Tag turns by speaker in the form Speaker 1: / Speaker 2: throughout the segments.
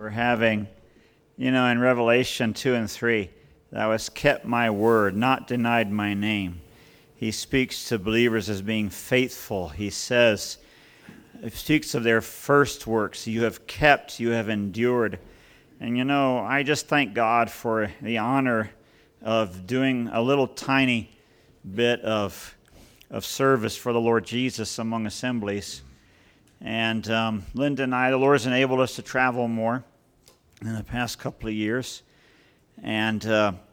Speaker 1: We're having, in Revelation 2 and 3, thou hast kept my word, not denied my name. He speaks to believers as being faithful. He says, he speaks of their first works. You have kept, you have endured. And I just thank God for the honor of doing a little tiny bit of service for the Lord Jesus among assemblies. And Linda and I, the Lord has enabled us to travel more in the past couple of years. And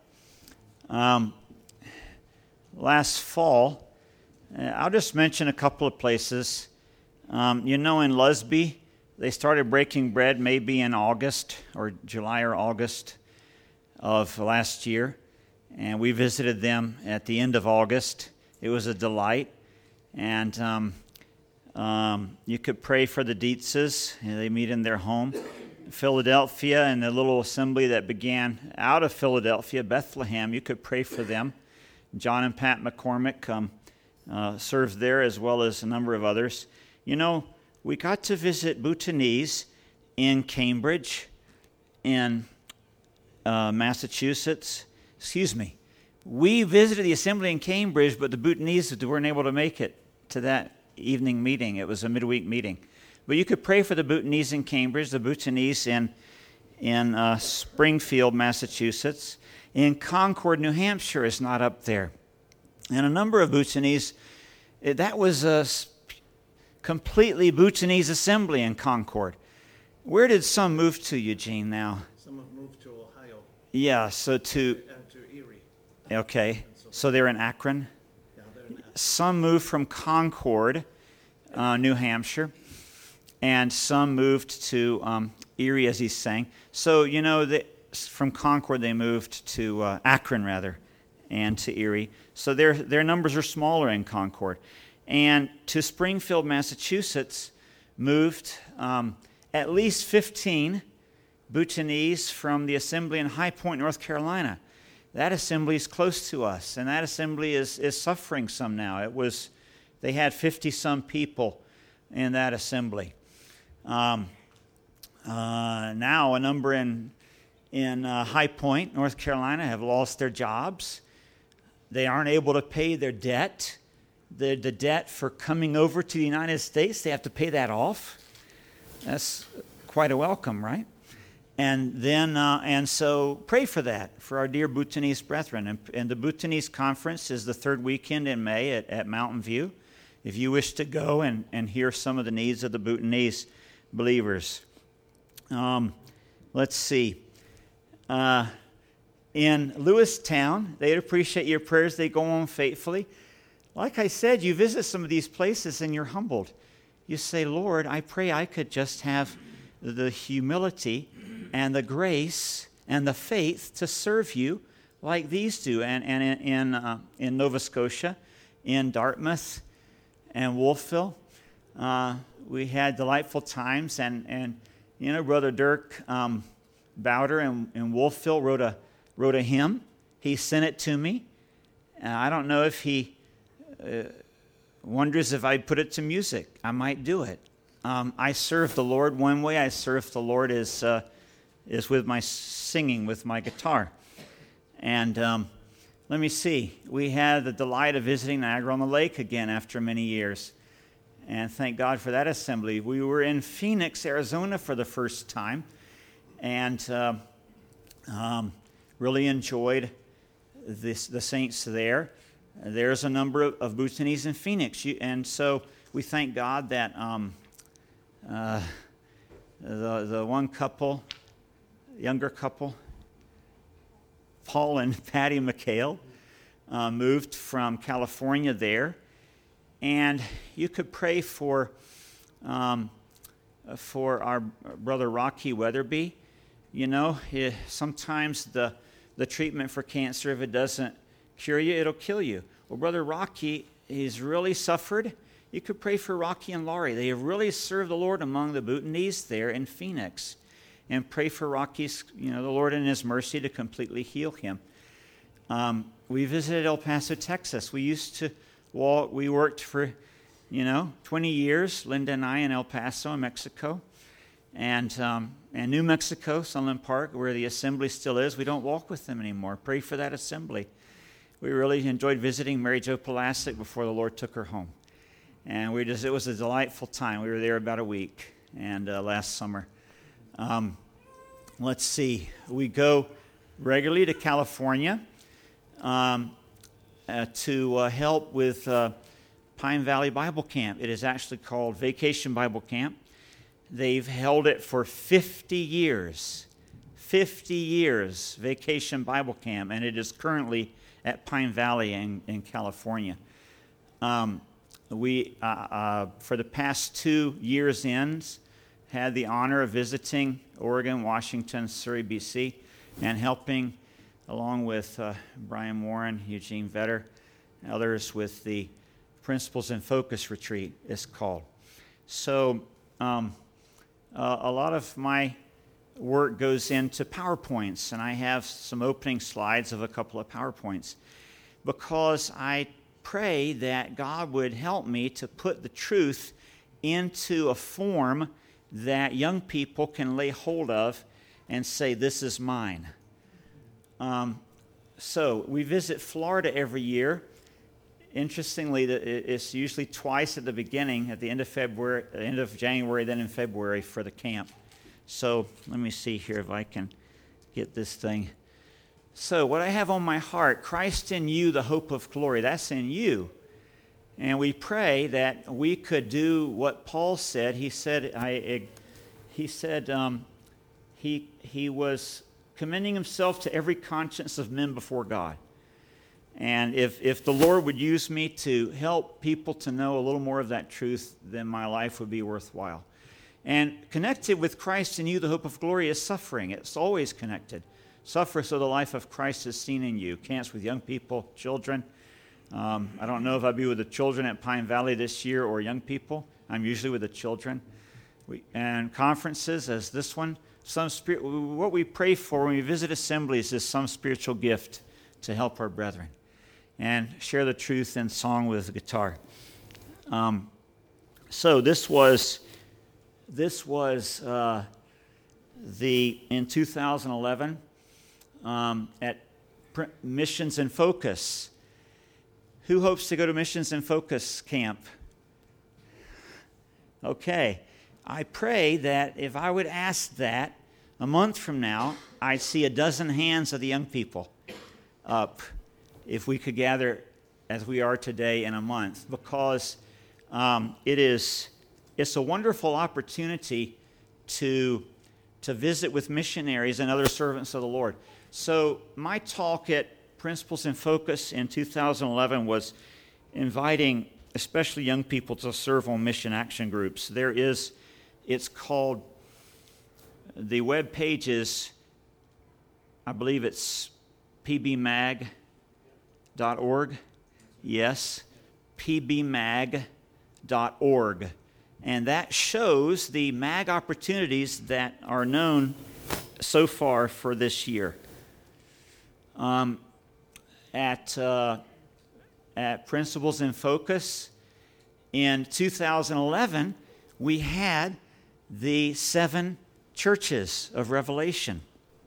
Speaker 1: last fall, I'll just mention a couple of places. In Lusby, they started breaking bread maybe in August or July or August of last year. And we visited them at the end of August. It was a delight. And you could pray for the Dietzes. They meet in their home. Philadelphia and the little assembly that began out of Philadelphia, Bethlehem, you could pray for them. John and Pat McCormick serves there as well as a number of others. We got to visit Bhutanese in Cambridge, in Massachusetts. We visited the assembly in Cambridge, but the Bhutanese weren't able to make it to that evening meeting. It was a midweek meeting. But you could pray for the Bhutanese in Cambridge, the Bhutanese in Springfield, Massachusetts. In Concord, New Hampshire is not up there. And a number of Bhutanese, that was a completely Bhutanese assembly in Concord. Where did some move to, Eugene, now?
Speaker 2: Some have moved to Ohio.
Speaker 1: Yeah, so to
Speaker 2: Erie.
Speaker 1: Okay, so they're in Akron?
Speaker 2: Yeah, they're in Akron. Some
Speaker 1: moved from Concord, New Hampshire, and some moved to Erie, as he's saying. So, from Concord they moved to Akron, and to Erie. So their numbers are smaller in Concord. And to Springfield, Massachusetts, moved at least 15 Bhutanese from the assembly in High Point, North Carolina. That assembly is close to us, and that assembly is suffering some now. They had 50-some people in that assembly. Now a number in High Point, North Carolina, have lost their jobs. They aren't able to pay their debt. The debt for coming over to the United States, they have to pay that off. That's quite a welcome, right? And then, so pray for that, for our dear Bhutanese brethren. And the Bhutanese conference is the third weekend in May at Mountain View. If you wish to go and hear some of the needs of the Bhutanese believers. Let's see. In Lewistown, they'd appreciate your prayers. They go on faithfully. Like I said, you visit some of these places and you're humbled. You say, Lord, I pray I could just have the humility and the grace and the faith to serve you like these do. And in Nova Scotia, in Dartmouth and Wolfville, we had delightful times. And Brother Dirk Bowder in Wolfville wrote a hymn. He sent it to me. I don't know if he wonders if I'd put it to music. I might do it. I serve the Lord. One way I serve the Lord is with my singing, with my guitar. And let me see. We had the delight of visiting Niagara-on-the-Lake again after many years. And thank God for that assembly. We were in Phoenix, Arizona for the first time. And really enjoyed the saints there. There's a number of Bhutanese in Phoenix. And so we thank God that the one couple, younger couple, Paul and Patty McHale, moved from California there. And you could pray for our brother Rocky Weatherby. Sometimes the treatment for cancer, if it doesn't cure you, it'll kill you. Well, Brother Rocky, he's really suffered. You could pray for Rocky and Laurie. They have really served the Lord among the Bhutanese there in Phoenix. And pray for Rocky's, the Lord in His mercy to completely heal him. We visited El Paso, Texas. We used to walk. We worked for, 20 years, Linda and I, in El Paso, Mexico. and New Mexico, Sunland Park, where the assembly still is. We don't walk with them anymore. Pray for that assembly. We really enjoyed visiting Mary Jo Pulaski before the Lord took her home. And it was a delightful time. We were there about a week and last summer. Let's see. We go regularly to California to help with Pine Valley Bible Camp. It is actually called Vacation Bible Camp. They've held it for 50 years. 50 years, Vacation Bible Camp, and it is currently at Pine Valley in California. We, for the past 2 years had the honor of visiting Oregon, Washington, Surrey, BC, and helping, along with Brian Warren, Eugene Vetter, and others, with the Principles in Focus Retreat, it's called. So a lot of my work goes into PowerPoints, and I have some opening slides of a couple of PowerPoints, because I pray that God would help me to put the truth into a form that young people can lay hold of and say, this is mine. So we visit Florida every year. Interestingly, it's usually twice at the beginning, at the end of February, end of January, then in February for the camp. So let me see here if I can get this thing. So what I have on my heart, Christ in you, the hope of glory, that's in you. And we pray that we could do what Paul said. He was commending himself to every conscience of men before God. And if the Lord would use me to help people to know a little more of that truth, then my life would be worthwhile. And connected with Christ in you, the hope of glory, is suffering. It's always connected. Suffer so the life of Christ is seen in you. Camps with young people, children. I don't know if I'll be with the children at Pine Valley this year or young people. I'm usually with the children. And conferences as this one. What we pray for when we visit assemblies is some spiritual gift to help our brethren and share the truth in song with the guitar. So this was in 2011 at Missions in Focus. Who hopes to go to Missions in Focus camp? Okay. I pray that if I would ask that a month from now, I'd see a dozen hands of the young people up if we could gather as we are today in a month, because it's a wonderful opportunity to visit with missionaries and other servants of the Lord. So my talk at Principles in Focus in 2011 was inviting especially young people to serve on mission action groups. It's called, the web page is, I believe it's pbmag.org. Yes, pbmag.org. And that shows the MAG opportunities that are known so far for this year. At Principles in Focus in 2011, we had the 7 churches of Revelation.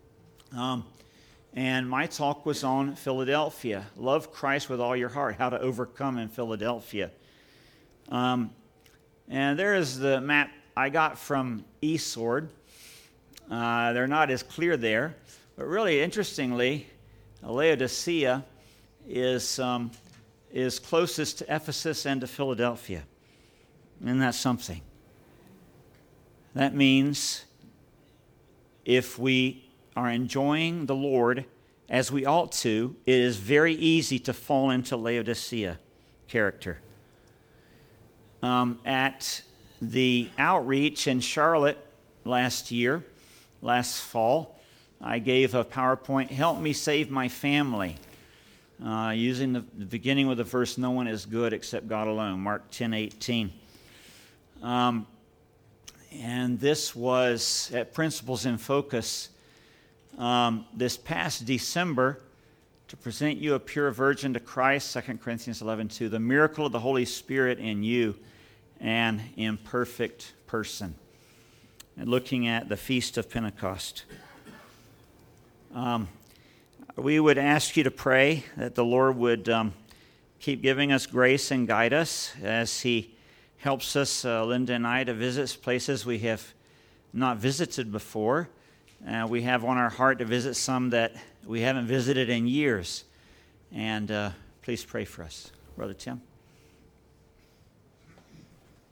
Speaker 1: And my talk was on Philadelphia. Love Christ with all your heart, how to overcome in Philadelphia. And there is the map I got from eSword. They're not as clear there. But really, interestingly, Laodicea is closest to Ephesus and to Philadelphia. Isn't that something? That means if we are enjoying the Lord as we ought to, it is very easy to fall into Laodicea character. At the outreach in Charlotte last fall, I gave a PowerPoint, Help Me Save My Family, using the beginning with the verse, no one is good except God alone, Mark 10:18. And this was at Principles in Focus this past December, to present you a pure virgin to Christ, 2 Corinthians 11:2, the miracle of the Holy Spirit in you, an imperfect person. and looking at the Feast of Pentecost. We would ask you to pray that the Lord would keep giving us grace and guide us as He helps us, Linda and I, to visit places we have not visited before. We have on our heart to visit some that we haven't visited in years. And please pray for us. Brother Tim.